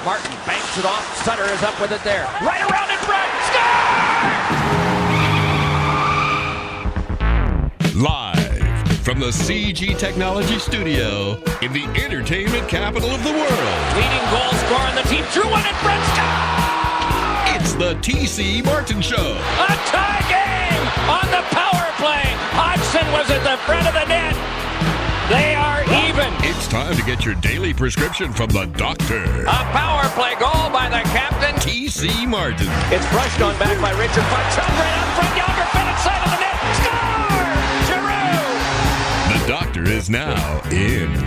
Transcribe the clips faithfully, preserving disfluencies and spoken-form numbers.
Martin banks it off. Sutter is up with it there. Right around in front. Score! Live from the C G Technology Studio in the entertainment capital of the world. Leading goal scorer on the team. Drew one in front. Score! It's the T C Martin Show. A tie game on the power play. Hodgson was at the front of the net. They are even. It's time to get your daily prescription from the doctor. A power play goal by the captain, T C Martin. It's brushed on back by Richard Fox. Shot right up front. Yager fed inside of the net. Score! Giroux! The doctor is now in.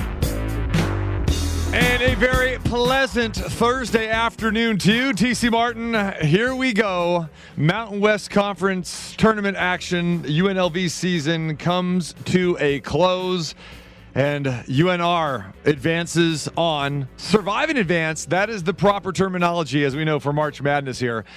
And a very pleasant Thursday afternoon to you, T C Martin. Here we go. Mountain West Conference tournament action. U N L V season comes to a close. And U N R advances on. Survive and advance. That is the proper terminology, as we know, for March Madness here.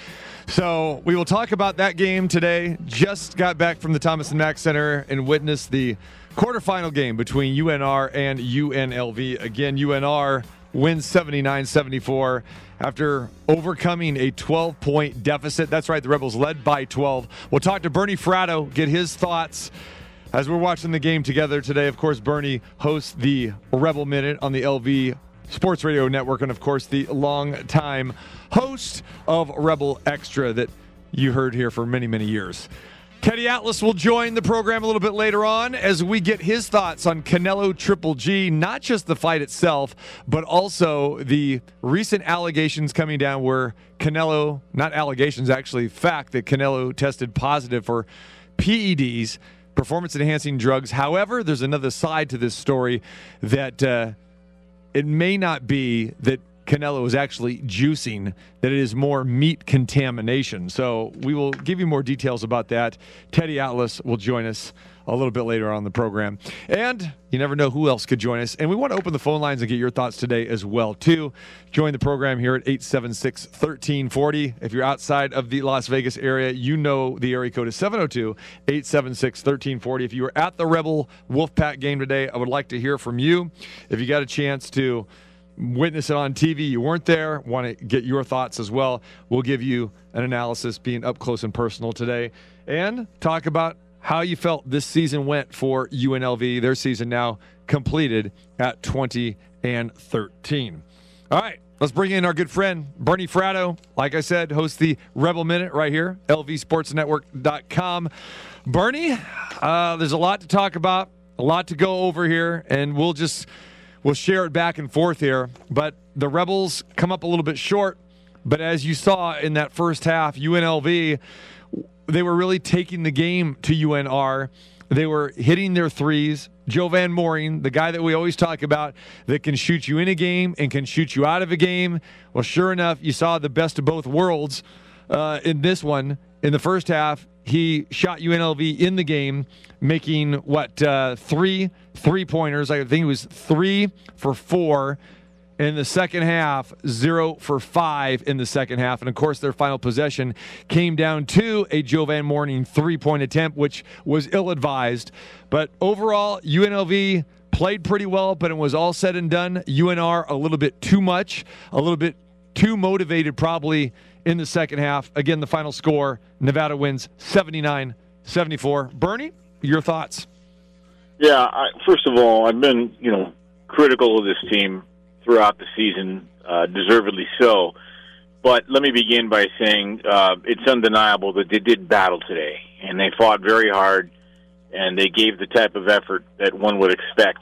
So we will talk about that game today. Just got back from the Thomas and Mack Center and witnessed the quarterfinal game between U N R and U N L V. Again, U N R wins seventy-nine seventy-four after overcoming a twelve-point deficit. That's right, the Rebels led by twelve. We'll talk to Bernie Fratto, get his thoughts as we're watching the game together today. Of course, Bernie hosts the Rebel Minute on the L V Sports Radio Network, and of course, the long-time host of Rebel Extra that you heard here for many, many years. Teddy Atlas will join the program a little bit later on as we get his thoughts on Canelo Triple G, not just the fight itself, but also the recent allegations coming down where Canelo, not allegations, actually fact that Canelo tested positive for P E Ds, performance-enhancing drugs. However, there's another side to this story that uh, it may not be that Canelo is actually juicing, that it is more meat contamination. So we will give you more details about that. Teddy Atlas will join us a little bit later on the program. And you never know who else could join us. And we want to open the phone lines and get your thoughts today as well, too. Join the program here at eight seven six, one three four zero. If you're outside of the Las Vegas area, you know the area code is seven oh two, eight seven six, one three four zero. If you were at the Rebel Wolfpack game today, I would like to hear from you. If you got a chance to witness it on T V, you weren't there, want to get your thoughts as well, we'll give you an analysis being up close and personal today and talk about how you felt this season went for U N L V. Their season now completed at twenty and thirteen. All right, let's bring in our good friend Bernie Fratto. Like I said, hosts the Rebel Minute right here, L V sports network dot com. Bernie, uh, there's a lot to talk about, a lot to go over here, and we'll just We'll share it back and forth here, but the Rebels come up a little bit short. But as you saw in that first half, U N L V, they were really taking the game to U N R. They were hitting their threes. Joe Van Mooring, the guy that we always talk about that can shoot you in a game and can shoot you out of a game. Well, sure enough, you saw the best of both worlds uh, in this one. In the first half, he shot U N L V in the game, making, what, uh, three three-pointers. I think it was three for four in the second half, zero for five in the second half. And, of course, their final possession came down to a Joe Van Mooring three-point attempt, which was ill-advised. But overall, U N L V played pretty well, but it was all said and done. U N R a little bit too much, a little bit too motivated probably in the second half. Again, the final score, Nevada wins seventy-nine seventy-four. Bernie, your thoughts? Yeah, I, first of all, I've been, you know, critical of this team throughout the season, uh, deservedly so. But let me begin by saying uh, it's undeniable that they did battle today, and they fought very hard, and they gave the type of effort that one would expect,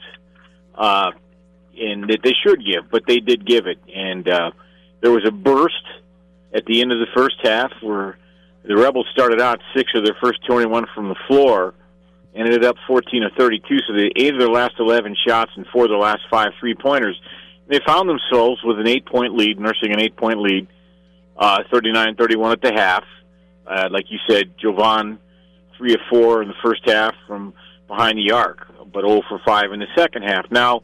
uh, and that they should give, but they did give it. And uh, there was a burst at the end of the first half where the Rebels started out six of their first twenty-one from the floor, ended up fourteen of thirty-two, so they eight of their last eleven shots and four of their last five three-pointers. They found themselves with an eight-point lead, nursing an eight-point lead, uh, thirty-nine thirty-one at the half. Uh, like you said, Jovan, three of four in the first half from behind the arc, but zero for five in the second half. Now,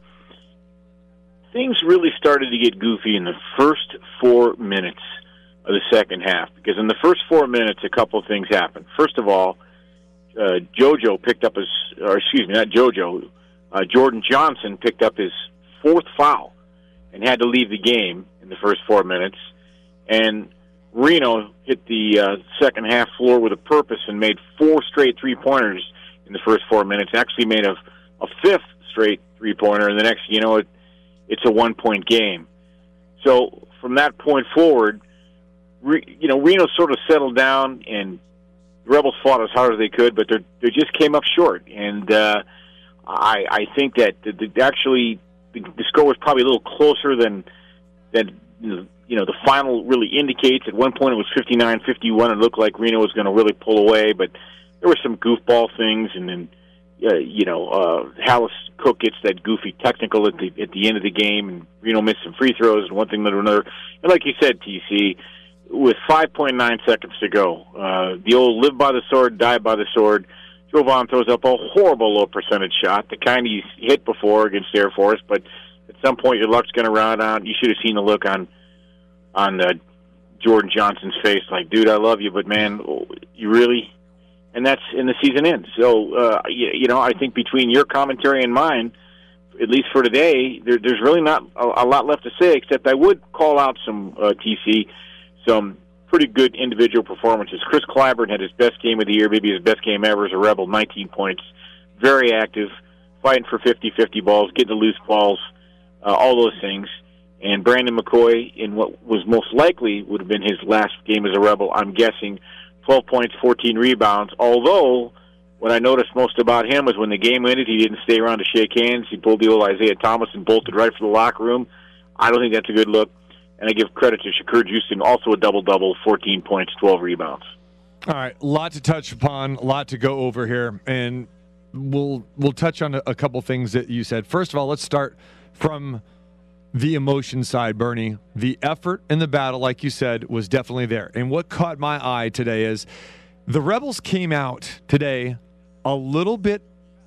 things really started to get goofy in the first four minutes of the second half, because in the first four minutes, a couple of things happened. First of all, uh, JoJo picked up his, or excuse me, not JoJo, uh, Jordan Johnson picked up his fourth foul and had to leave the game. in the first four minutes, and Reno hit the uh, second half floor with a purpose and made four straight three-pointers in the first four minutes, actually made a, a fifth straight three-pointer, and the next, you know, it, it's a one-point game. So from that point forward, re, you know, Reno sort of settled down, and the Rebels fought as hard as they could, but they they just came up short. And uh, I I think that the, the, actually the, the score was probably a little closer than than you know the final really indicates. At one point it was fifty-nine fifty-one. It looked like Reno was going to really pull away, but there were some goofball things, and then uh, you know uh, Hallis Cook gets that goofy technical at the at the end of the game, and Reno missed some free throws and one thing led to another. And like you said, T C, with five point nine seconds to go, uh, the old live by the sword, die by the sword. Jovan throws up a horrible low percentage shot, the kind he's hit before against Air Force, but at some point your luck's going to run out. You should have seen the look on on uh, Jordan Johnson's face, like, dude, I love you, but man, you really? And that's in the season ends. So, uh, you, you know, I think between your commentary and mine, at least for today, there, there's really not a, a lot left to say, except I would call out some, uh, T C, some pretty good individual performances. Chris Clyburn had his best game of the year, maybe his best game ever as a Rebel, nineteen points, very active, fighting for fifty-fifty balls, getting the loose balls, uh, all those things. And Brandon McCoy, in what was most likely would have been his last game as a Rebel, I'm guessing, twelve points, fourteen rebounds, although what I noticed most about him was when the game ended, he didn't stay around to shake hands. He pulled the old Isaiah Thomas and bolted right for the locker room. I don't think that's a good look. And I give credit to Shakur Juiceton, also a double-double, fourteen points, twelve rebounds. All right, a lot to touch upon, a lot to go over here, and we'll we'll touch on a, a couple things that you said. First of all, let's start from the emotion side, Bernie. The effort in the battle, like you said, was definitely there. And what caught my eye today is the Rebels came out today a little bit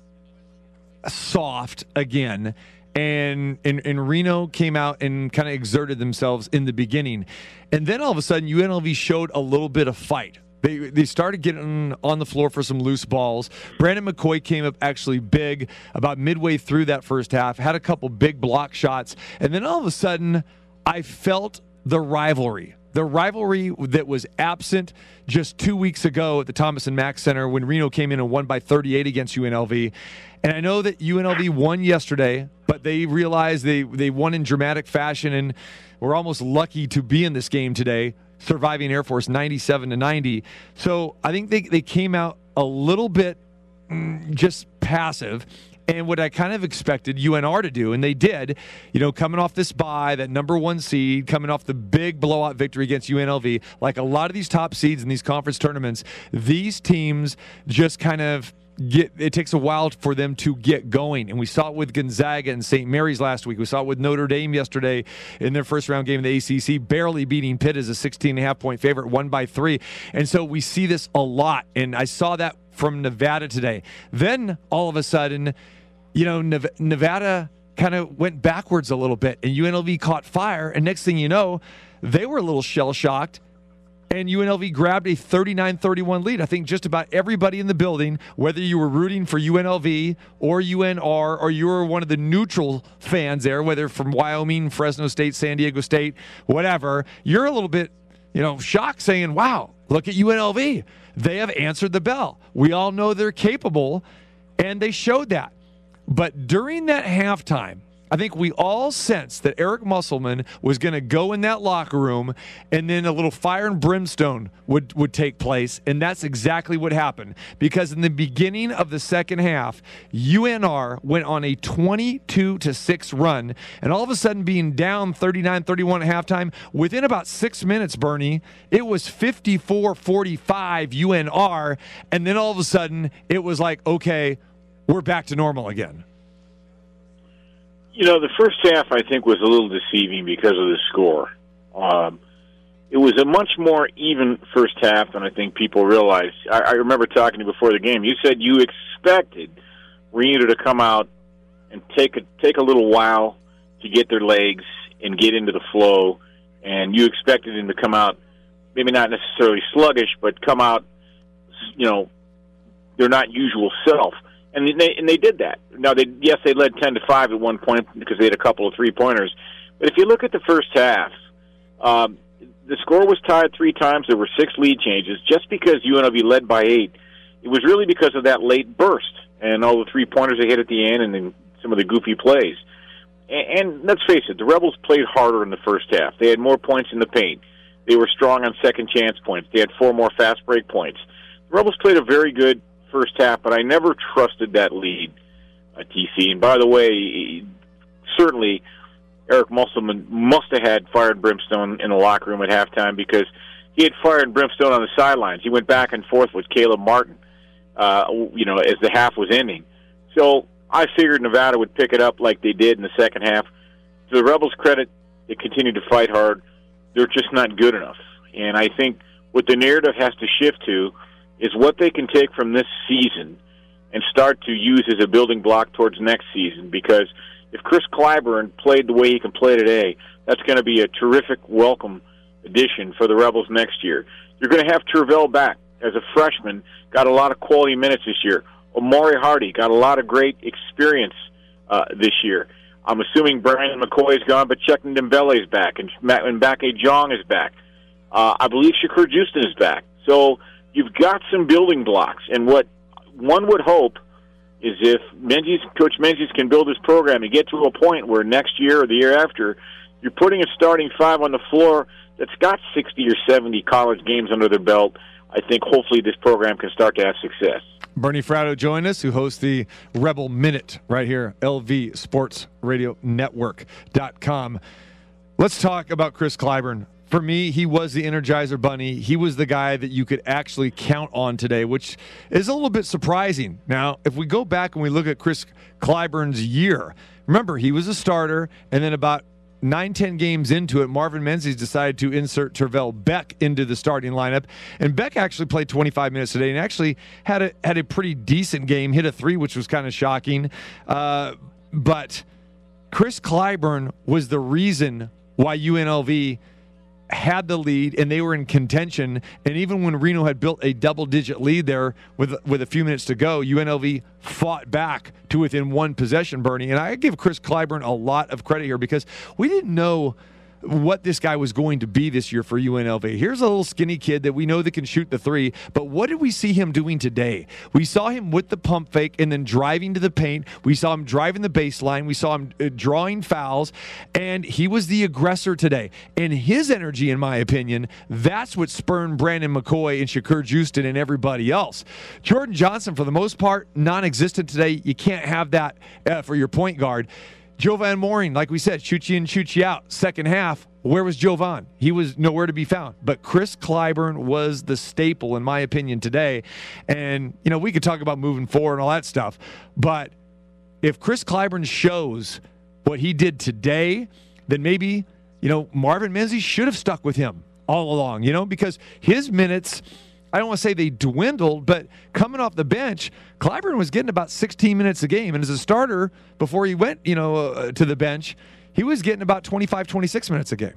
soft again, and, and, and Reno came out and kind of exerted themselves in the beginning. And then all of a sudden, U N L V showed a little bit of fight. They they started getting on the floor for some loose balls. Brandon McCoy came up actually big about midway through that first half, had a couple big block shots, and then all of a sudden, I felt the rivalry. The rivalry that was absent just two weeks ago at the Thomas and Mack Center when Reno came in and won by thirty-eight against U N L V. And I know that U N L V won yesterday, but they realized they, they won in dramatic fashion, and we're almost lucky to be in this game today, surviving Air Force ninety-seven to ninety. So I think they, they came out a little bit mm, just passive. And what I kind of expected U N R to do, and they did, you know, coming off this bye, that number one seed, coming off the big blowout victory against U N L V, like a lot of these top seeds in these conference tournaments, these teams just kind of get, it takes a while for them to get going. And we saw it with Gonzaga and Saint Mary's last week. We saw it with Notre Dame yesterday in their first round game of the A C C, barely beating Pitt as a sixteen and a half point favorite, one by three. And so we see this a lot. And I saw that from Nevada today. Then all of a sudden, you know, Nevada kind of went backwards a little bit, and U N L V caught fire, and next thing you know, they were a little shell-shocked, and U N L V grabbed a thirty-nine thirty-one lead. I think just about everybody in the building, whether you were rooting for U N L V or U N R, or you were one of the neutral fans there, whether from Wyoming, Fresno State, San Diego State, whatever, you're a little bit, you know, shocked, saying, wow, look at U N L V. They have answered the bell. We all know they're capable, and they showed that. But during that halftime, I think we all sensed that Eric Musselman was going to go in that locker room, and then a little fire and brimstone would, would take place, and that's exactly what happened. Because in the beginning of the second half, U N R went on a twenty-two to six run, and all of a sudden being down thirty-nine thirty-one at halftime, within about six minutes, Bernie, it was fifty-four forty-five U N R, and then all of a sudden it was like, okay, we're back to normal again. You know, the first half, I think, was a little deceiving because of the score. Um, it was a much more even first half than I think people realized. I, I remember talking to you before the game. You said you expected Reno to come out and take a, take a little while to get their legs and get into the flow, and you expected them to come out, maybe not necessarily sluggish, but come out, you know, their not usual self. And they and they did that. Now, they yes, they led ten to five at one point because they had a couple of three pointers. But if you look at the first half, Um, the score was tied three times. There were six lead changes. Just because U N L V led by eight, it was really because of that late burst and all the three-pointers they hit at the end and then some of the goofy plays. And, and let's face it, the Rebels played harder in the first half. They had more points in the paint. They were strong on second-chance points. They had four more fast break points. The Rebels played a very good first half, but I never trusted that lead, uh, T C. And by the way, certainly Eric Musselman must have had fire and brimstone in the locker room at halftime because he had fire and brimstone on the sidelines. He went back and forth with Caleb Martin, uh, you know, as the half was ending. So I figured Nevada would pick it up like they did in the second half. To the Rebels' credit, they continued to fight hard. They're just not good enough. And I think what the narrative has to shift to is what they can take from this season and start to use as a building block towards next season. Because if Chris Clyburn played the way he can play today, that's going to be a terrific welcome addition for the Rebels next year. You're going to have Tervel back as a freshman, got a lot of quality minutes this year. Omari Hardy got a lot of great experience uh, this year. I'm assuming Brandon McCoy is gone, but Checkman Dembele is back, and Mbake Jong is back. Uh, I believe Shakur Houston is back. So you've got some building blocks, and what one would hope is if Menzies, Coach Menzies can build his program and get to a point where next year or the year after, you're putting a starting five on the floor that's got sixty or seventy college games under their belt. I think hopefully this program can start to have success. Bernie Fratto joined us, who hosts the Rebel Minute right here, L V Sports Radio Network dot com. Let's talk about Chris Clyburn. For me, he was the Energizer Bunny. He was the guy that you could actually count on today, which is a little bit surprising. Now, if we go back and we look at Chris Clyburn's year, remember, he was a starter, and then about nine, ten games into it, Marvin Menzies decided to insert Tervel Beck into the starting lineup. And Beck actually played twenty-five minutes today and actually had a, had a pretty decent game, hit a three, which was kind of shocking. Uh, but Chris Clyburn was the reason why U N L V had the lead and they were in contention. And even when Reno had built a double-digit lead there with with a few minutes to go, U N L V fought back to within one possession, Bernie. And I give Chris Clyburn a lot of credit here because we didn't know what this guy was going to be this year for U N L V. Here's a little skinny kid that we know that can shoot the three, but what did we see him doing today? We saw him with the pump fake and then driving to the paint. We saw him driving the baseline. We saw him uh, drawing fouls, and he was the aggressor today. And his energy, in my opinion, that's what spurned Brandon McCoy and Shakur Houston and everybody else. Jordan Johnson, for the most part, non-existent today. You can't have that uh, for your point guard. Jovan Mooring, like we said, shoot you in, shoot you out. Second half, where was Jovan? He was nowhere to be found. But Chris Clyburn was the staple, in my opinion, today. And, you know, we could talk about moving forward and all that stuff. But if Chris Clyburn shows what he did today, then maybe, you know, Marvin Menzies should have stuck with him all along, you know, because his minutes, I don't want to say they dwindled, but coming off the bench, Clyburn was getting about sixteen minutes a game. And as a starter, before he went, you know, uh, to the bench, he was getting about twenty-five, twenty-six minutes a game.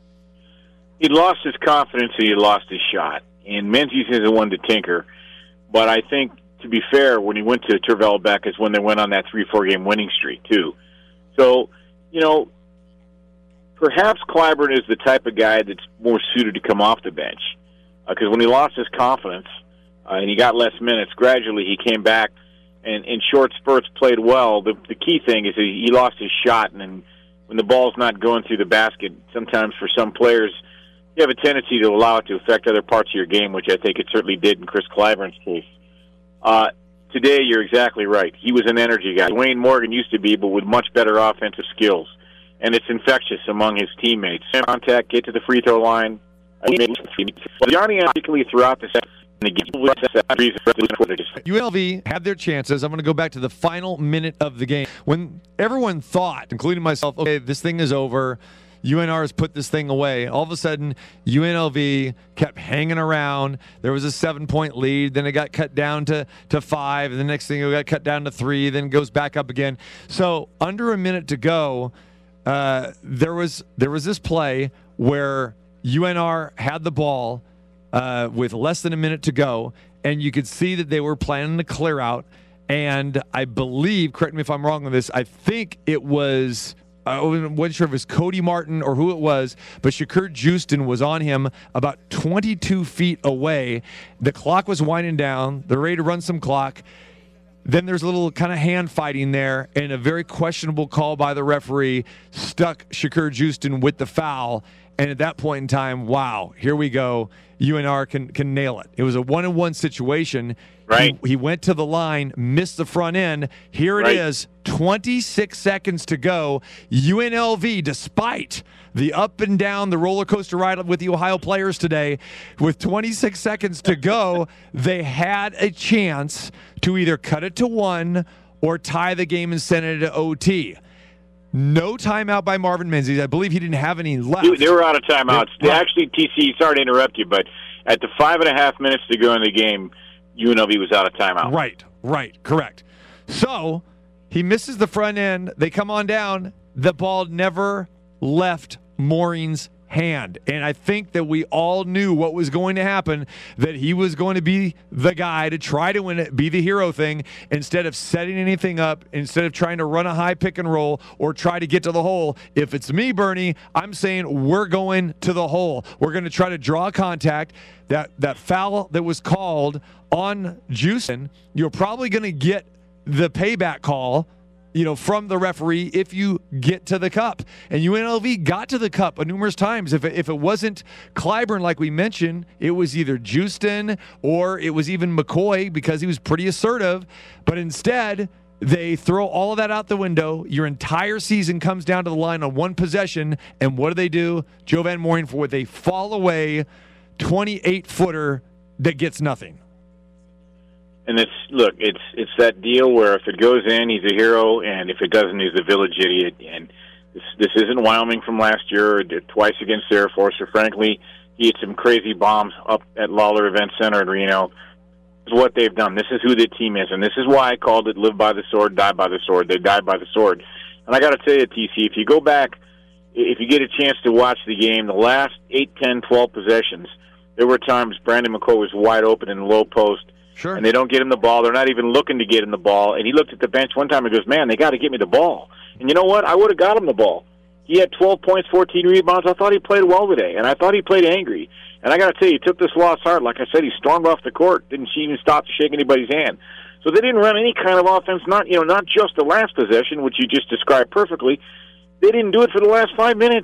He lost his confidence and he lost his shot. And Menzies is the one to tinker. But I think, to be fair, when he went to Tervel Beck is when they went on that three, four-game winning streak, too. So, you know, perhaps Clyburn is the type of guy that's more suited to come off the bench. Because uh, when he lost his confidence uh, and he got less minutes, gradually he came back and in short spurts played well. The, the key thing is he, he lost his shot, and then when the ball's not going through the basket, sometimes for some players, you have a tendency to allow it to affect other parts of your game, which I think it certainly did in Chris Clyburn's case. Uh, today, you're exactly right. He was an energy guy. Wayne Morgan used to be, but with much better offensive skills. And it's infectious among his teammates. Contact, get to the free throw line. Johnny, particularly throughout the set, U N L V had their chances. I'm going to go back to the final minute of the game when everyone thought, including myself, okay, this thing is over. U N R has put this thing away. All of a sudden, U N L V kept hanging around. There was a seven-point lead. Then it got cut down to, to five. And the next thing, it got cut down to three. Then it goes back up again. So under a minute to go, uh, there was there was this play where U N R had the ball uh, with less than a minute to go, and you could see that they were planning to clear out. And I believe, correct me if I'm wrong on this, I think it was I wasn't sure if it was Cody Martin or who it was, but Shakur Juiston was on him about twenty-two feet away. The clock was winding down. They're ready to run some clock. Then there's a little kind of hand fighting there, and a very questionable call by the referee stuck Shakur Juiston with the foul. And at that point in time, wow, here we go. U N R can can nail it. It was a one-on-one situation. Right. He, he went to the line, missed the front end. Here it right. is, twenty-six seconds to go. U N L V, despite the up and down, the roller coaster ride with the Ohio players today, with twenty-six seconds to go, they had a chance to either cut it to one or tie the game and send it to O T. No timeout by Marvin Menzies. I believe he didn't have any left. They were out of timeouts. They, right. Actually, T C, sorry to interrupt you, but at the five and a half minutes to go in the game, U N L V was out of timeout. Right, right, correct. So he misses the front end. They come on down. The ball never left Mooring's hand. And I think that we all knew what was going to happen, that he was going to be the guy to try to win it, be the hero thing, instead of setting anything up, instead of trying to run a high pick and roll or try to get to the hole. If it's me, Bernie, I'm saying we're going to the hole. We're going to try to draw contact. That, that foul that was called on Juiston, you're probably going to get the payback call, you know, from the referee if you get to the cup. And U N L V got to the cup numerous times. If it, if it wasn't Clyburn, like we mentioned, it was either Juiston or it was even McCoy because he was pretty assertive. But instead, they throw all of that out the window. Your entire season comes down to the line on one possession. And what do they do? Joe Van Mooring for they fall away twenty-eight footer that gets nothing. And it's look, it's it's that deal where if it goes in, he's a hero, and if it doesn't, he's a village idiot. And this this isn't Wyoming from last year, or did twice against Air Force, or frankly, he hit some crazy bombs up at Lawler Event Center in Reno. This is what they've done. This is who the team is, and this is why I called it "live by the sword, die by the sword." They died by the sword. And I got to tell you, T C, if you go back, if you get a chance to watch the game, the last eight, ten, twelve possessions, there were times Brandon McCoy was wide open in the low post. Sure. And they don't get him the ball. They're not even looking to get him the ball. And he looked at the bench one time and goes, man, they got to get me the ball. And you know what? I would have got him the ball. He had twelve points, fourteen rebounds. I thought he played well today, and I thought he played angry. And I got to tell you, he took this loss hard. Like I said, he stormed off the court, didn't even stop to shake anybody's hand. So they didn't run any kind of offense, not you know, not just the last possession, which you just described perfectly. They didn't do it for the last five minutes.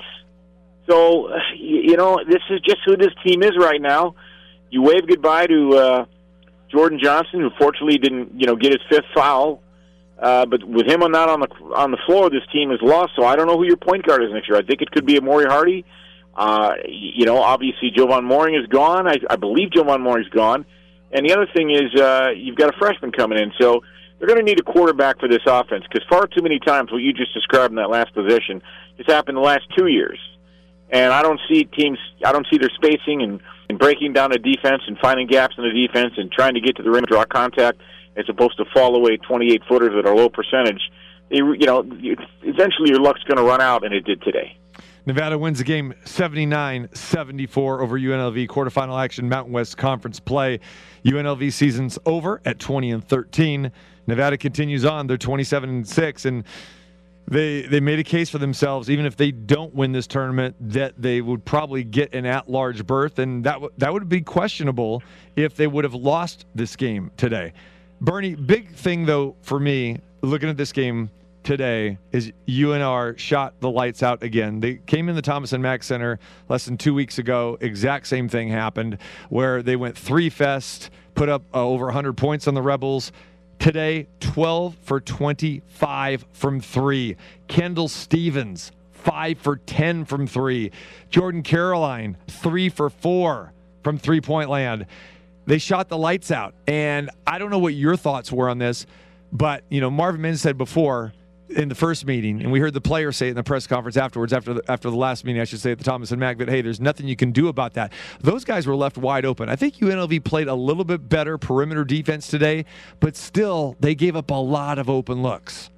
So, you know, this is just who this team is right now. You wave goodbye to uh, Jordan Johnson, who fortunately didn't, you know, get his fifth foul. Uh, but with him on not on the on the floor, this team is lost. So I don't know who your point guard is next year. I think it could be a Maury Hardy. Uh, you know, obviously Jovan Mooring is gone. I, I believe Jovan Mooring's gone. And the other thing is uh, you've got a freshman coming in. So they're going to need a quarterback for this offense because far too many times what you just described in that last possession has happened the last two years. And I don't see teams, I don't see their spacing and, and breaking down the defense and finding gaps in the defense and trying to get to the rim and draw contact as opposed to fall away twenty-eight footers at a low percentage. They, you know, eventually your luck's going to run out, and it did today. Nevada wins the game seventy-nine seventy-four over U N L V. Quarterfinal action, Mountain West Conference play. U N L V season's over at twenty and thirteen. Nevada continues on. They're twenty-seven and six, and They they made a case for themselves, even if they don't win this tournament, that they would probably get an at-large berth, and that w- that would be questionable if they would have lost this game today. Bernie, big thing, though, for me, looking at this game today, is U N R shot the lights out again. They came in the Thomas and Mack Center less than two weeks ago. Exact same thing happened, where they went three-fest, put up uh, over one hundred points on the Rebels. Today, twelve for twenty-five from three. Kendall Stevens, five for ten from three. Jordan Caroline, three for four from three-point land. They shot the lights out. And I don't know what your thoughts were on this, but, you know, Marvin Mims said before in the first meeting, and we heard the players say it in the press conference afterwards, after the, after the last meeting, I should say, at the Thomas and Mack, that, hey, there's nothing you can do about that. Those guys were left wide open. I think U N L V played a little bit better perimeter defense today, but still, they gave up a lot of open looks.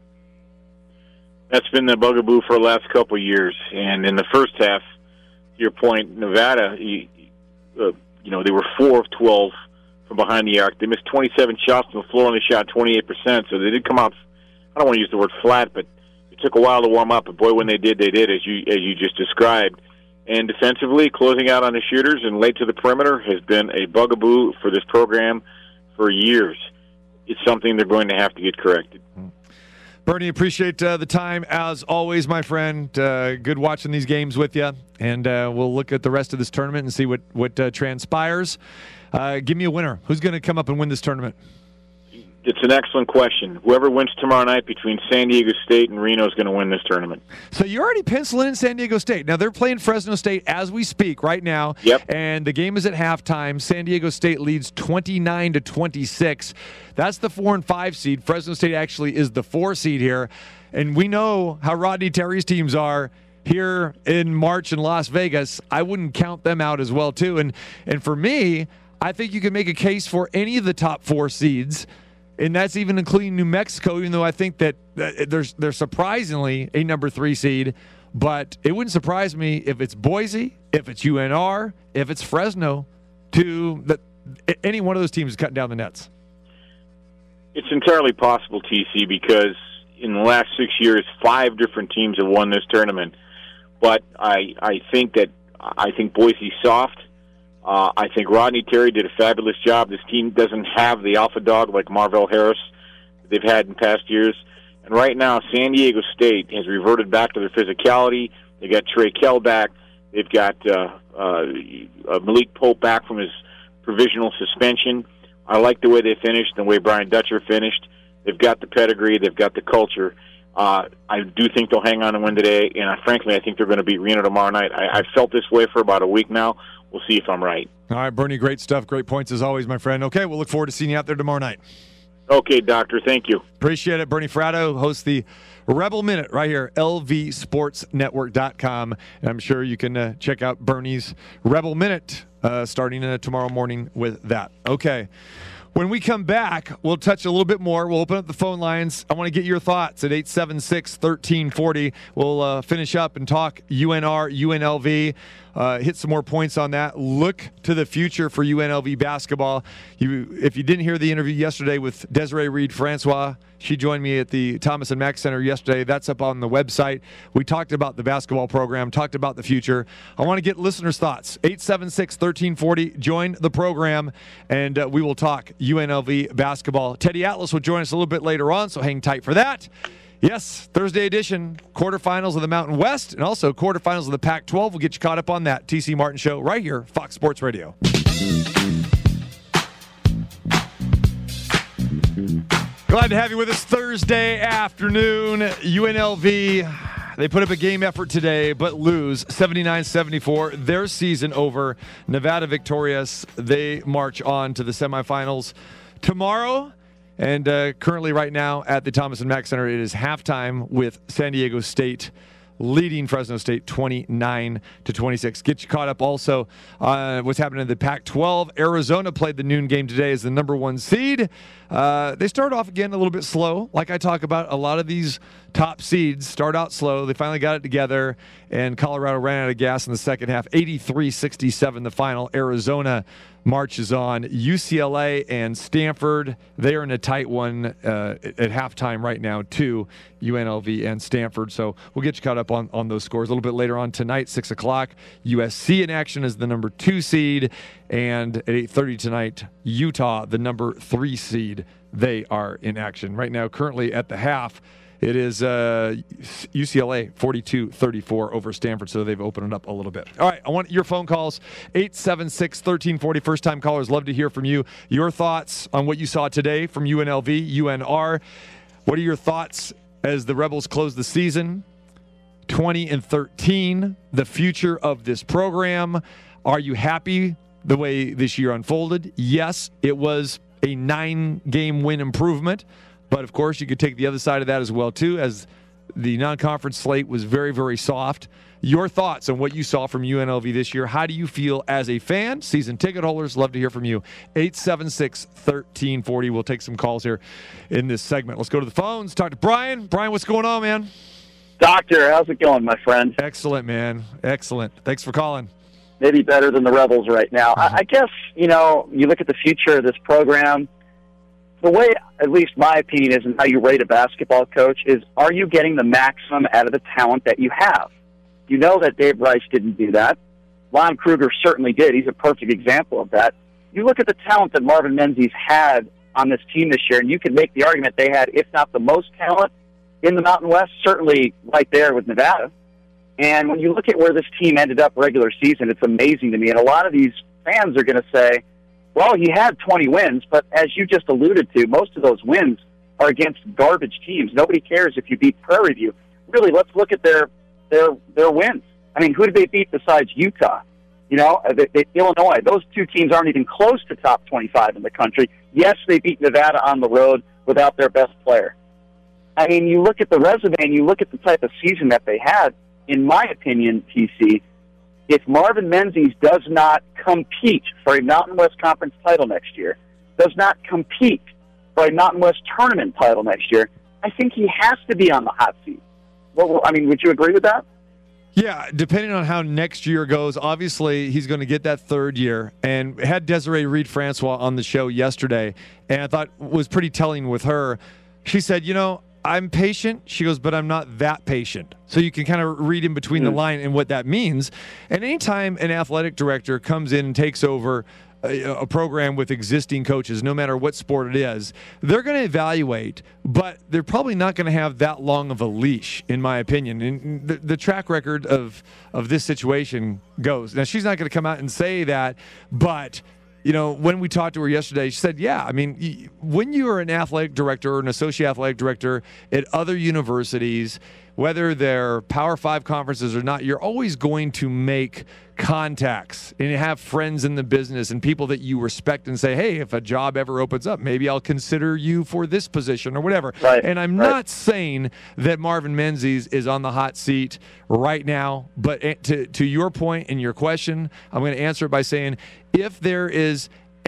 That's been the bugaboo for the last couple of years. And in the first half, to your point, Nevada, you, uh, you know, they were four of twelve from behind the arc. They missed twenty-seven shots on the floor, and they shot twenty-eight percent, so they did come out, I don't want to use the word flat, but took a while to warm up, but boy, when they did, they did, as you as you just described. And defensively, closing out on the shooters and late to the perimeter has been a bugaboo for this program for years. It's something they're going to have to get corrected. Bernie, appreciate uh, the time as always, my friend. Uh, good watching these games with you, and uh, we'll look at the rest of this tournament and see what what uh, transpires. Uh, give me a winner. Who's going to come up and win this tournament? It's an excellent question. Whoever wins tomorrow night between San Diego State and Reno is going to win this tournament. So you're already penciling in San Diego State. Now, they're playing Fresno State as we speak right now. Yep. And the game is at halftime. San Diego State leads twenty-nine to twenty-six. That's the four and five seed. Fresno State actually is the four seed here. And we know how Rodney Terry's teams are here in March in Las Vegas. I wouldn't count them out as well, too. And, and for me, I think you can make a case for any of the top four seeds. And that's even including New Mexico, even though I think that there's they're surprisingly a number three seed. But it wouldn't surprise me if it's Boise, if it's U N R, if it's Fresno, to that any one of those teams is cutting down the nets. It's entirely possible, T C, because in the last six years, five different teams have won this tournament. But I I think that I think Boise's soft. Uh, I think Rodney Terry did a fabulous job. This team doesn't have the alpha dog like Marvell Harris they've had in past years. And right now, San Diego State has reverted back to their physicality. They got Trey Kell back. They've got uh, uh, Malik Pope back from his provisional suspension. I like the way they finished, the way Brian Dutcher finished. They've got the pedigree. They've got the culture. Uh, I do think they'll hang on and win today, and I, frankly, I think they're going to beat Reno tomorrow night. I, I've felt this way for about a week now. We'll see if I'm right. All right, Bernie, great stuff. Great points as always, my friend. Okay, we'll look forward to seeing you out there tomorrow night. Okay, Doctor. Thank you. Appreciate it. Bernie Fratto hosts the Rebel Minute right here, L V Sports Network dot com. And I'm sure you can uh, check out Bernie's Rebel Minute uh, starting uh, tomorrow morning with that. Okay. When we come back, we'll touch a little bit more. We'll open up the phone lines. I want to get your thoughts at eight seven six, one three four zero. We'll uh, finish up and talk U N R, U N L V, uh, hit some more points on that. Look to the future for U N L V basketball. You, if you didn't hear the interview yesterday with Desiree Reed-Francois, she joined me at the Thomas and Mack Center yesterday. That's up on the website. We talked about the basketball program, talked about the future. I want to get listeners' thoughts. eight seven six, one three four zero. Join the program, and uh, we will talk U N L V basketball. Teddy Atlas will join us a little bit later on, so hang tight for that. Yes, Thursday edition, quarterfinals of the Mountain West, and also quarterfinals of the Pac twelve. We'll get you caught up on that. T C Martin Show right here, Fox Sports Radio. Glad to have you with us Thursday afternoon. U N L V, they put up a game effort today, but lose seventy-nine seventy-four. Their season over. Nevada victorious. They march on to the semifinals tomorrow. And uh, currently right now at the Thomas and Mack Center, it is halftime with San Diego State leading Fresno State twenty-nine to twenty-six. Get you caught up also uh, what's happening in the Pac twelve. Arizona played the noon game today as the number one seed. Uh, they started off again a little bit slow. Like I talk about, a lot of these top seeds start out slow. They finally got it together, and Colorado ran out of gas in the second half. eighty-three sixty-seven the final. Arizona marches on. U C L A and Stanford, they are in a tight one uh, at halftime right now, too, U N L V and Stanford. So we'll get you caught up on, on those scores a little bit later on tonight, six o'clock. U S C in action as the number two seed. And at eight thirty tonight, Utah, the number three seed, they are in action. Right now, currently at the half, it is uh, U C L A forty-two thirty-four over Stanford, so they've opened it up a little bit. All right, I want your phone calls, eight seven six, one three four zero. First-time callers, love to hear from you. Your thoughts on what you saw today from U N L V, U N R. What are your thoughts as the Rebels close the season? twenty and thirteen, the future of this program. Are you happy the way this year unfolded? Yes, it was a nine-game win improvement. But, of course, you could take the other side of that as well, too, as the non-conference slate was very, very soft. Your thoughts on what you saw from U N L V this year. How do you feel as a fan? Season ticket holders, love to hear from you. eight seven six, one three four zero. We'll take some calls here in this segment. Let's go to the phones. Talk to Brian. Brian, what's going on, man? Doctor, how's it going, my friend? Excellent, man. Excellent. Thanks for calling. Maybe better than the Rebels right now. I, I guess, you know, you look at the future of this program, the way, at least my opinion is, and how you rate a basketball coach is, are you getting the maximum out of the talent that you have? You know that Dave Rice didn't do that. Lon Kruger certainly did. He's a perfect example of that. You look at the talent that Marvin Menzies had on this team this year, and you can make the argument they had, if not the most talent in the Mountain West, certainly right there with Nevada. And when you look at where this team ended up regular season, it's amazing to me. And a lot of these fans are going to say, well, he had twenty wins, but as you just alluded to, most of those wins are against garbage teams. Nobody cares if you beat Prairie View. Really, let's look at their their their wins. I mean, who did they beat besides Utah? You know, they, they, Illinois. Those two teams aren't even close to top twenty-five in the country. Yes, they beat Nevada on the road without their best player. I mean, you look at the resume and you look at the type of season that they had. In my opinion, T C, if Marvin Menzies does not compete for a Mountain West Conference title next year, does not compete for a Mountain West Tournament title next year, I think he has to be on the hot seat. Well, I mean, would you agree with that? Yeah, depending on how next year goes, obviously he's going to get that third year. And had Desiree Reed-Francois on the show yesterday, and I thought was pretty telling with her. She said, you know, I'm patient. She goes, but I'm not that patient. So you can kind of read in between mm-hmm. the line and what that means. And anytime an athletic director comes in and takes over a, a program with existing coaches, no matter what sport it is, they're going to evaluate, but they're probably not going to have that long of a leash, in my opinion. And the, the track record of, of this situation goes. Now, she's not going to come out and say that, but you know, when we talked to her yesterday, she said, yeah, I mean, when you are an athletic director or an associate athletic director at other universities, whether they're Power Five conferences or not, you're always going to make contacts and have friends in the business and people that you respect and say, hey, if a job ever opens up, maybe I'll consider you for this position or whatever. Right, and I'm right. not saying that Marvin Menzies is on the hot seat right now, but to, to your point and your question, I'm going to answer it by saying, if there is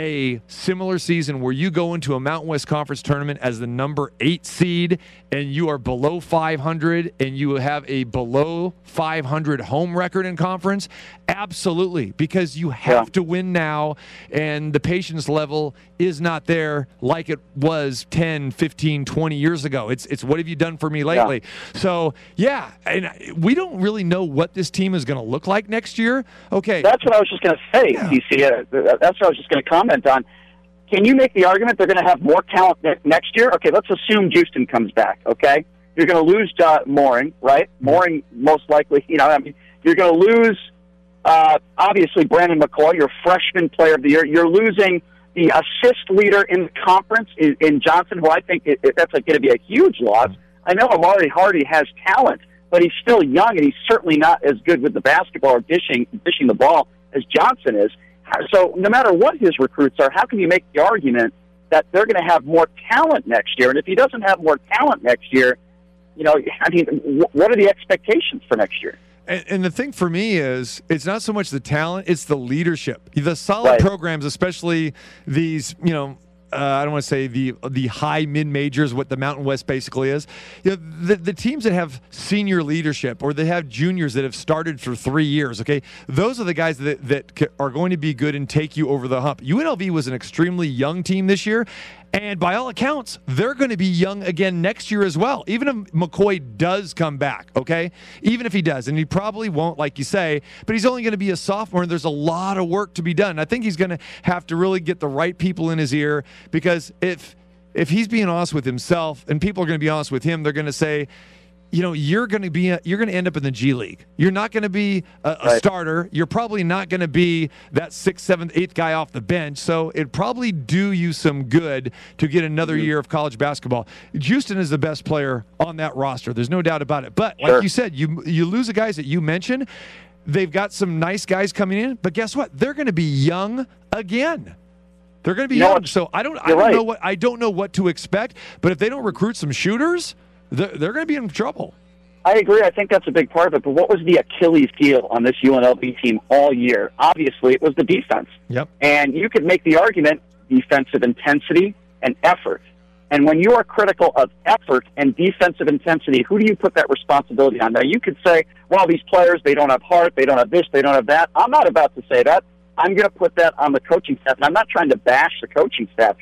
a similar season where you go into a Mountain West Conference tournament as the number eight seed and you are below five hundred and you have a below five hundred home record in conference, absolutely, because you have yeah. to win now, and the patience level is not there like it was ten, fifteen, twenty years ago. It's it's what have you done for me lately? Yeah. So, yeah, and we don't really know what this team is going to look like next year. Okay. That's what I was just going to say, yeah. D C. That's what I was just going to comment on. Can you make the argument they're going to have more talent next year? Okay, let's assume Houston comes back, okay? You're going to lose uh, Mooring, right? Mooring most likely, you know, I mean, you're going to lose, uh, obviously, Brandon McCoy, your freshman player of the year. You're losing the assist leader in the conference in, in Johnson, who I think it, it, that's like going to be a huge loss. I know Amari Hardy has talent, but he's still young, and he's certainly not as good with the basketball or dishing, dishing the ball as Johnson is. So no matter what his recruits are, how can you make the argument that they're going to have more talent next year? And if he doesn't have more talent next year, you know, I mean, what are the expectations for next year? And, and the thing for me is, it's not so much the talent, it's the leadership. The solid right. programs, especially these, you know, Uh, I don't want to say the the high mid majors, what the Mountain West basically is. You know, the the teams that have senior leadership or they have juniors that have started for three years. Okay, those are the guys that that are going to be good and take you over the hump. U N L V was an extremely young team this year, and by all accounts, they're going to be young again next year as well. Even if McCoy does come back, okay, even if he does, and he probably won't, like you say, but he's only going to be a sophomore, and there's a lot of work to be done. I think he's going to have to really get the right people in his ear. Because if if he's being honest with himself and people are going to be honest with him, they're going to say, you know, you're going to be a, you're going to end up in the G League. You're not going to be a, a right. starter. You're probably not going to be that sixth, seventh, eighth guy off the bench. So it'd probably do you some good to get another mm-hmm. year of college basketball. Houston is the best player on that roster. There's no doubt about it. But sure. like you said, you you lose the guys that you mentioned. They've got some nice guys coming in, but guess what? They're going to be young again. They're going to be you know young, so I don't. I don't right. know what I don't know what to expect. But if they don't recruit some shooters, they're, they're going to be in trouble. I agree. I think that's a big part of it. But what was the Achilles heel on this U N L V team all year? Obviously, it was the defense. Yep. And you could make the argument defensive intensity and effort. And when you are critical of effort and defensive intensity, who do you put that responsibility on? Now, you could say, well, these players, they don't have heart, they don't have this, they don't have that. I'm not about to say that. I'm going to put that on the coaching staff, and I'm not trying to bash the coaching staff here,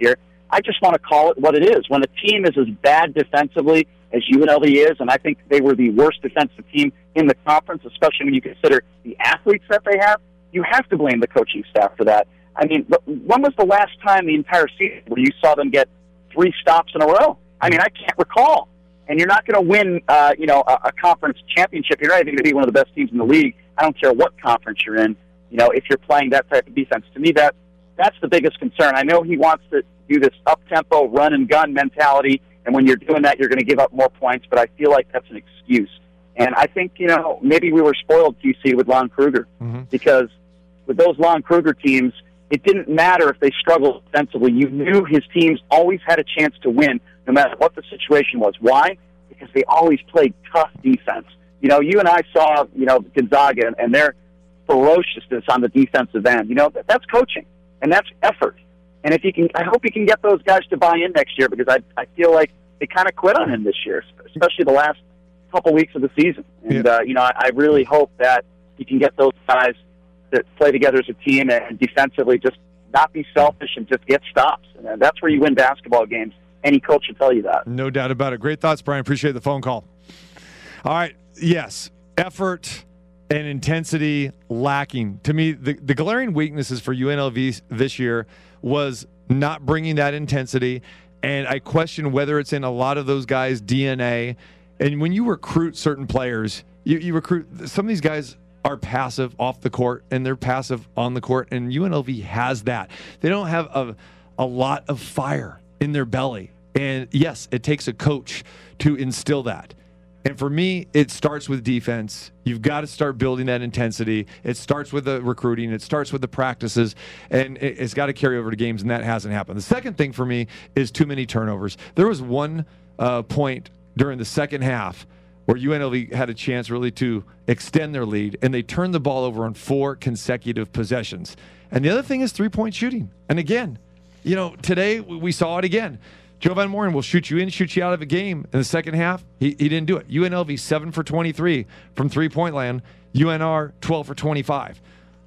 I just want to call it what it is. When a team is as bad defensively as U N L V is, and I think they were the worst defensive team in the conference, especially when you consider the athletes that they have, you have to blame the coaching staff for that. I mean, when was the last time the entire season where you saw them get three stops in a row? I mean, I can't recall. And you're not going to win, uh, you know, a, a conference championship. You're not even going to be one of the best teams in the league. I don't care what conference you're in. You know, if you're playing that type of defense, to me, that that's the biggest concern. I know he wants to do this up-tempo, run-and-gun mentality, and when you're doing that, you're going to give up more points, but I feel like that's an excuse. And I think, you know, maybe we were spoiled, Q C, with Lon Kruger, mm-hmm. because with those Lon Kruger teams, it didn't matter if they struggled defensively. You knew his teams always had a chance to win, no matter what the situation was. Why? Because they always played tough defense. You know, you and I saw, you know, Gonzaga and their ferociousness on the defensive end. You know, that's coaching, and that's effort. And if you can, I hope you can get those guys to buy in next year, because I I feel like they kind of quit on him this year, especially the last couple weeks of the season. And yeah. uh, you know, I, I really hope that you can get those guys that play together as a team and defensively just not be selfish and just get stops. And that's where you win basketball games. Any coach will tell you that. No doubt about it. Great thoughts, Brian. Appreciate the phone call. All right. Yes, effort and intensity lacking. To me, the, the glaring weaknesses for U N L V this year was not bringing that intensity, and I question whether it's in a lot of those guys' D N A. And when you recruit certain players, you, you recruit – some of these guys are passive off the court, and they're passive on the court, and U N L V has that. They don't have a, a lot of fire in their belly. And, yes, it takes a coach to instill that. And for me, it starts with defense. You've got to start building that intensity. It starts with the recruiting. It starts with the practices. And it's got to carry over to games, and that hasn't happened. The second thing for me is too many turnovers. There was one uh, point during the second half where U N L V had a chance really to extend their lead, and they turned the ball over on four consecutive possessions. And the other thing is three-point shooting. And again, you know, today we saw it again. Joe Van Moren will shoot you in, shoot you out of a game. In the second half, he, he didn't do it. U N L V seven for twenty-three from three-point land. U N R twelve for twenty-five.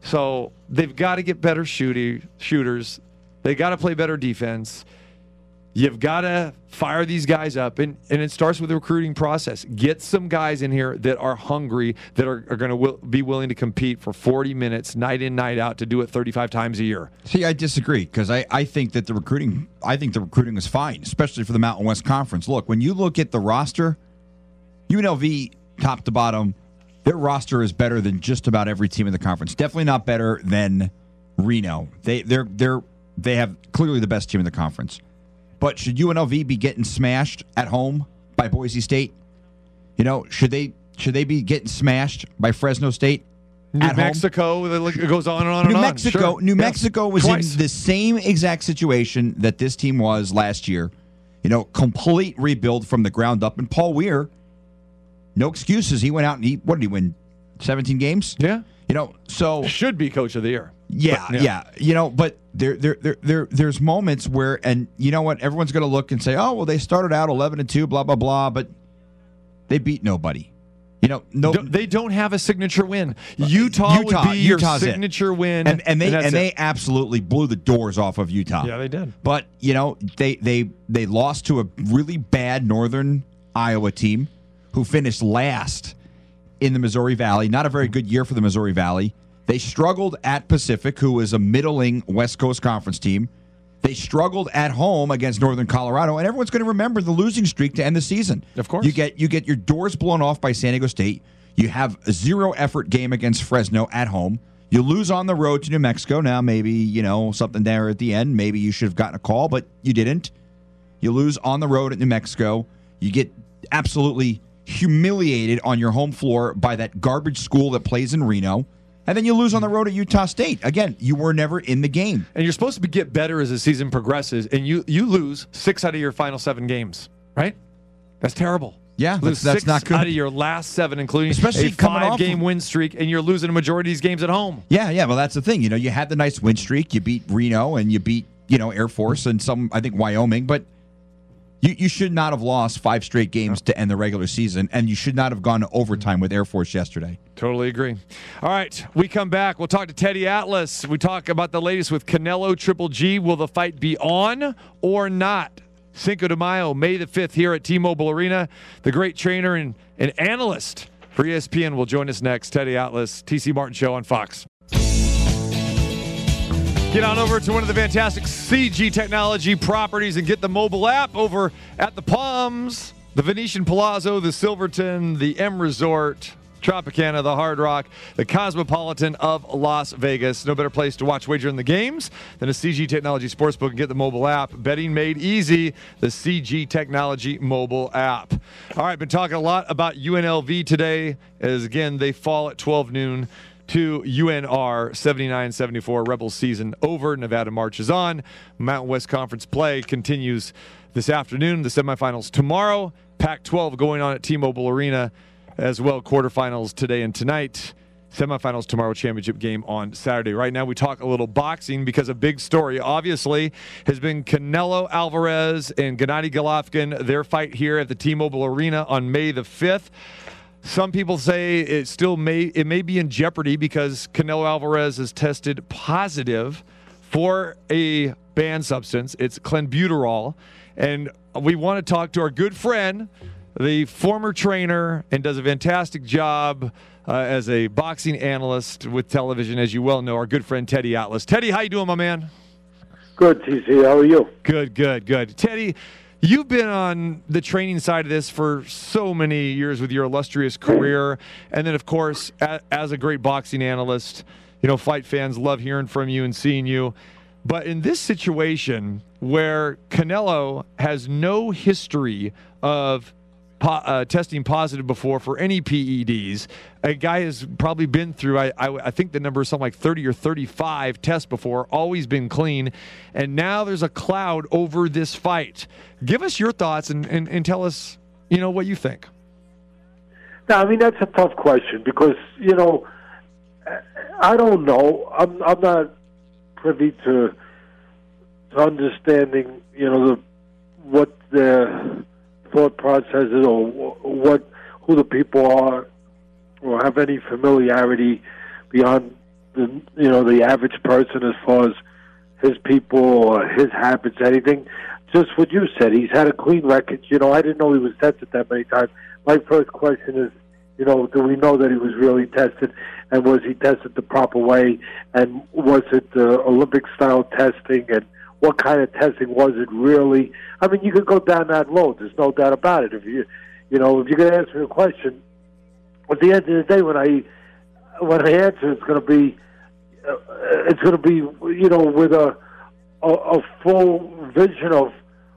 So they've got to get better shooty, shooters. They got to play better defense. You've got to fire these guys up, and, and it starts with the recruiting process. Get some guys in here that are hungry, that are, are going to will, be willing to compete for forty minutes, night in, night out, to do it thirty-five times a year. See, I disagree, because I, I think that the recruiting, I think the recruiting is fine, especially for the Mountain West Conference. Look, when you look at the roster, U N L V, top to bottom, their roster is better than just about every team in the conference. Definitely not better than Reno. They they're they're they have clearly the best team in the conference. But should U N L V be getting smashed at home by Boise State? You know, should they should they be getting smashed by Fresno State? New at Mexico, home? It goes on and on New and Mexico, on. Sure. New yes. Mexico was Twice. in the same exact situation that this team was last year. You know, complete rebuild from the ground up. And Paul Weir, no excuses. He went out and he what did he win? seventeen games? Yeah. You know, so should be coach of the year. Yeah, but, yeah, yeah. You know, but there, there, there, there, there's moments where, and you know what? Everyone's going to look and say, "Oh, well, they started out eleven and two, blah blah blah," but they beat nobody. You know, no, don't, they don't have a signature win. Utah, Utah would be Utah's your signature it. win, and, and they and, and they absolutely blew the doors off of Utah. Yeah, they did. But you know, they they they lost to a really bad Northern Iowa team who finished last in the Missouri Valley. Not a very good year for the Missouri Valley. They struggled at Pacific, who is a middling West Coast Conference team. They struggled at home against Northern Colorado, and everyone's going to remember the losing streak to end the season. Of course. You get you get your doors blown off by San Diego State. You have a zero-effort game against Fresno at home. You lose on the road to New Mexico. Now, maybe, you know, something there at the end. Maybe you should have gotten a call, but you didn't. You lose on the road at New Mexico. You get absolutely humiliated on your home floor by that garbage school that plays in Reno. And then you lose on the road at Utah State. Again, you were never in the game. And you're supposed to be, get better as the season progresses, and you, you lose six out of your final seven games, right? That's terrible. Yeah, lose that's, that's six not good. out of your last seven, including Especially a five-game of, win streak, and you're losing a majority of these games at home. Yeah, yeah. Well, that's the thing. You know, you had the nice win streak. You beat Reno, and you beat, you know, Air Force and some, I think, Wyoming. But You, you should not have lost five straight games to end the regular season, and you should not have gone to overtime with Air Force yesterday. Totally agree. All right, we come back. We'll talk to Teddy Atlas. We talk about the latest with Canelo Triple G. Will the fight be on or not? Cinco de Mayo, May the fifth, here at T-Mobile Arena. The great trainer and, and analyst for E S P N will join us next. Teddy Atlas, T C Martin Show on Fox. Get on over to one of the fantastic C G Technology properties and get the mobile app over at the Palms, the Venetian Palazzo, the Silverton, the M Resort, Tropicana, the Hard Rock, the Cosmopolitan of Las Vegas. No better place to watch wager in the games than a C G Technology Sportsbook and get the mobile app. Betting made easy, the C G Technology mobile app. All right, been talking a lot about U N L V today, as again, they fall at twelve noon to U N R seventy-nine seventy-four. Rebels season over. Nevada marches on. Mountain West Conference play continues this afternoon. The semifinals tomorrow. Pac twelve going on at T-Mobile Arena as well. Quarterfinals today and tonight. Semifinals tomorrow. Championship game on Saturday. Right now we talk a little boxing because a big story obviously has been Canelo Alvarez and Gennady Golovkin. Their fight here at the T-Mobile Arena on May the fifth. Some people say it still may it may be in jeopardy because Canelo Alvarez has tested positive for a banned substance. It's clenbuterol. And we want to talk to our good friend, the former trainer, and does a fantastic job uh, as a boxing analyst with television, as you well know, our good friend Teddy Atlas. Teddy, how you doing, my man? Good, T C. How are you? Good, good, good. Teddy, you've been on the training side of this for so many years with your illustrious career. And then, of course, as a great boxing analyst, you know, fight fans love hearing from you and seeing you. But in this situation where Canelo has no history of po- uh, testing positive before for any P E Ds, a guy has probably been through, I, I, I think the number is something like thirty or thirty-five tests before, always been clean, and now there's a cloud over this fight. Give us your thoughts and, and, and tell us, you know, what you think. No, I mean, that's a tough question because, you know, I don't know. I'm, I'm not privy to, to understanding, you know, the, what their thought process is or what who the people are or have any familiarity beyond the, you know, the average person as far as his people or his habits, anything. Just what you said, he's had a clean record. You know, I didn't know he was tested that many times. My first question is, you know, do we know that he was really tested, and was he tested the proper way, and was it uh, Olympic-style testing, and what kind of testing was it really? I mean, you could go down that road. There's no doubt about it. If you, you know, if you're going to answer a question, at the end of the day, when I when I answer, it's going to be, uh, it's going to be, you know, with a, a a full vision of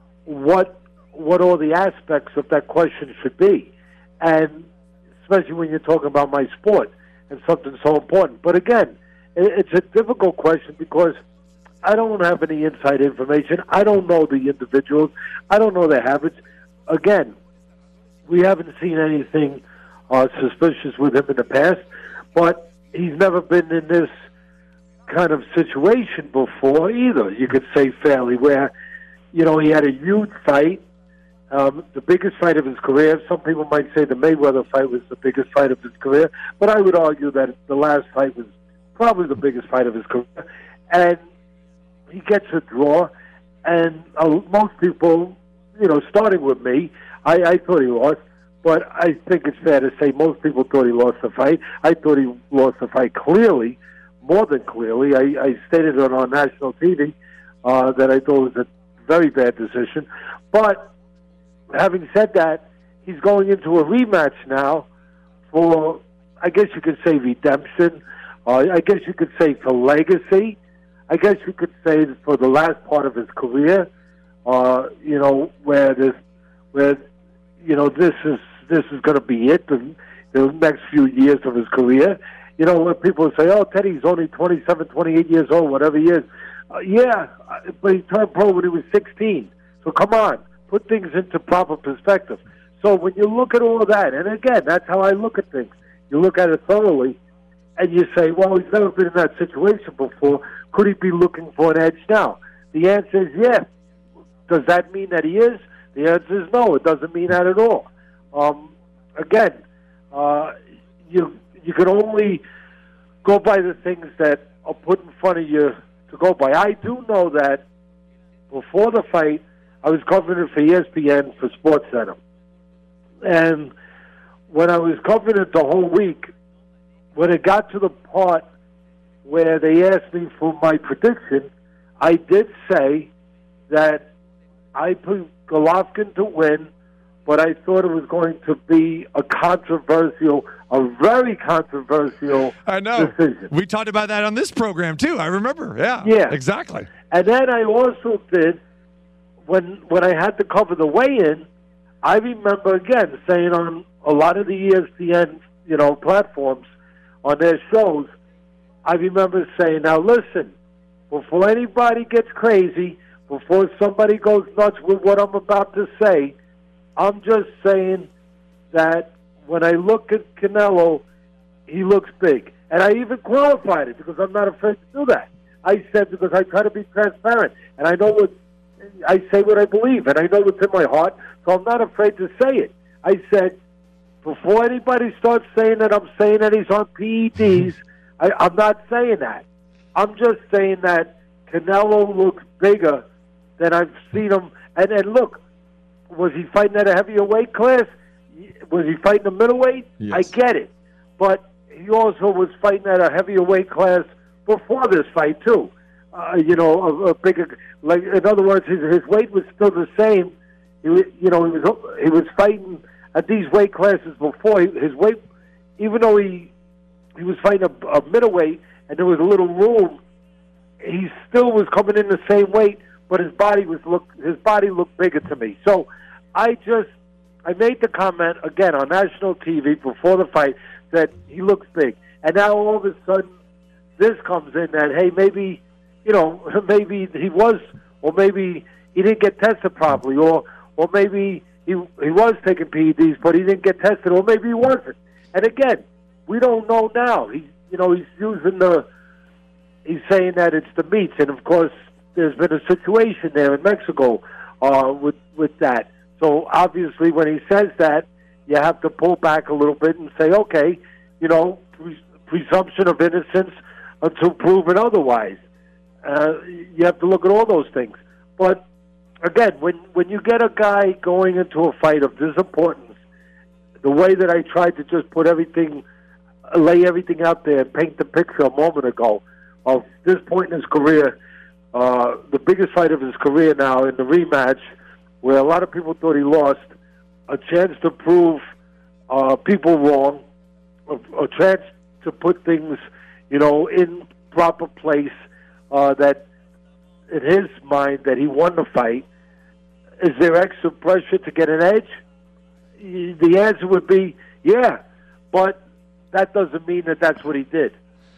what what all the aspects of that question should be, and especially when you're talking about my sport and something so important. But again, it's a difficult question because I don't have any inside information. I don't know the individuals. I don't know their habits. Again, we haven't seen anything uh, suspicious with him in the past, but he's never been in this kind of situation before either, you could say fairly, where, you know, he had a huge fight, um, the biggest fight of his career. Some people might say the Mayweather fight was the biggest fight of his career, but I would argue that the last fight was probably the biggest fight of his career. And he gets a draw, and uh, most people, you know, starting with me, I, I thought he lost, but I think it's fair to say most people thought he lost the fight. I thought he lost the fight clearly, more than clearly. I, I stated it on national T V uh, that I thought it was a very bad decision. But having said that, he's going into a rematch now for, I guess you could say, redemption. Uh, I guess you could say for legacy. I guess you could say for the last part of his career. Uh, you know, where this, where you know this is this is going to be it. The, the next few years of his career. You know, when people say, "Oh, Teddy's only twenty-seven, twenty-eight years old, whatever he is." Uh, yeah, but he turned pro when he was sixteen. So come on, put things into proper perspective. So when you look at all of that, and again, that's how I look at things. You look at it thoroughly, and you say, well, he's never been in that situation before. Could he be looking for an edge now? The answer is yes. Does that mean that he is? The answer is no. It doesn't mean that at all. Um, again, uh, you you can only go by the things that are put in front of you to go by. I do know that before the fight, I was covering it for E S P N for SportsCenter. And when I was covering it the whole week, when it got to the part where they asked me for my prediction, I did say that I put Golovkin to win, but I thought it was going to be a controversial, a very controversial I know. decision. We talked about that on this program, too. I remember. Yeah. Yeah. Exactly. And then I also did, when when I had to cover the weigh-in, I remember, again, saying on a lot of the E S P N, you know, platforms, on their shows, I remember saying, now listen, before anybody gets crazy, before somebody goes nuts with what I'm about to say, I'm just saying that when I look at Canelo, he looks big. And I even qualified it because I'm not afraid to do that. I said because I try to be transparent. And I know what, I say what I believe, and I know what's in my heart, so I'm not afraid to say it. I said, before anybody starts saying that I'm saying that he's on P E Ds, I, I'm not saying that. I'm just saying that Canelo looks bigger than I've seen him. And, and look, was he fighting at a heavier weight class? Was he fighting a middleweight? Yes. I get it. But he also was fighting at a heavier weight class before this fight, too. Uh, you know, a, a bigger, like, in other words, his, his weight was still the same. He, was- you know, he was he was fighting at these weight classes before. He, his weight, even though he he was fighting a, a middleweight and there was a little room, he still was coming in the same weight, but his body was look his body looked bigger to me. So I just I made the comment again on national T V before the fight that he looks big, and now all of a sudden this comes in that hey maybe you know maybe he was or maybe he didn't get tested properly or or maybe he he was taking P E Ds but he didn't get tested or maybe he wasn't. And again, we don't know now. He you know he's using the he's saying that it's the meats, and of course there's been a situation there in Mexico uh, with with that. So obviously, when he says that, you have to pull back a little bit and say, okay, you know, pres- presumption of innocence until proven otherwise. Uh, you have to look at all those things. But again, when when you get a guy going into a fight of this importance, the way that I tried to just put everything, lay everything out there and paint the picture a moment ago of this point in his career, uh, the biggest fight of his career now in the rematch, where a lot of people thought he lost, a chance to prove uh, people wrong, a, a chance to put things, you know, in proper place, uh, that in his mind that he won the fight. Is there extra pressure to get an edge? The answer would be, yeah, but that doesn't mean that that's what he did.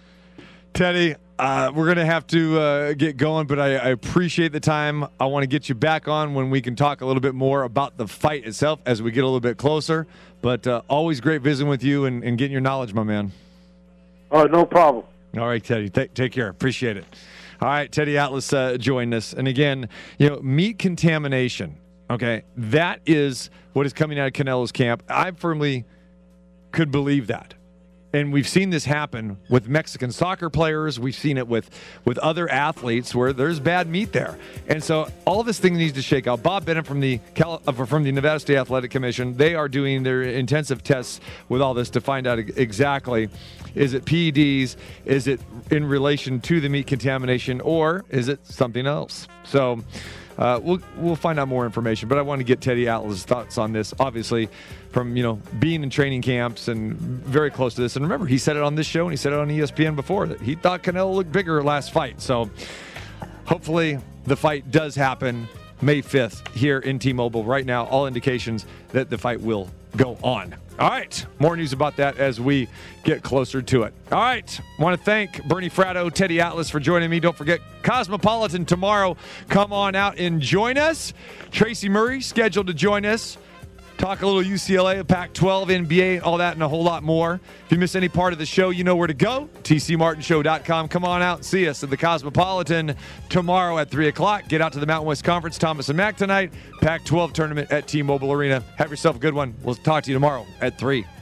Teddy, uh, we're going to have to uh, get going, but I, I appreciate the time. I want to get you back on when we can talk a little bit more about the fight itself as we get a little bit closer. But uh, always great visiting with you and, and getting your knowledge, my man. Oh, no problem. All right, Teddy. Take, take care. Appreciate it. All right, Teddy Atlas uh, joined us. And again, you know, meat contamination, okay, that is what is coming out of Canelo's camp. I firmly could believe that. And we've seen this happen with Mexican soccer players. We've seen it with, with other athletes where there's bad meat there. And so all this thing needs to shake out. Bob Bennett from the Cal, uh, from the Nevada State Athletic Commission, they are doing their intensive tests with all this to find out exactly, is it P E Ds, is it in relation to the meat contamination, or is it something else? So uh, we'll we'll find out more information. But I want to get Teddy Atlas' thoughts on this, obviously, from, you know, being in training camps and very close to this. And remember, he said it on this show and he said it on E S P N before that he thought Canelo looked bigger last fight. So hopefully the fight does happen May fifth here in T-Mobile. Right now, all indications that the fight will go on. All right, more news about that as we get closer to it. All right, want to thank Bernie Fratto, Teddy Atlas for joining me. Don't forget, Cosmopolitan tomorrow. Come on out and join us. Tracy Murray scheduled to join us. talk a little U C L A, Pac twelve, N B A, all that, and a whole lot more. If you miss any part of the show, you know where to go. T C Martin Show dot com. Come on out and see us at the Cosmopolitan tomorrow at three o'clock. Get out to the Mountain West Conference, Thomas and Mack tonight. Pac twelve tournament at T-Mobile Arena. Have yourself a good one. We'll talk to you tomorrow at three.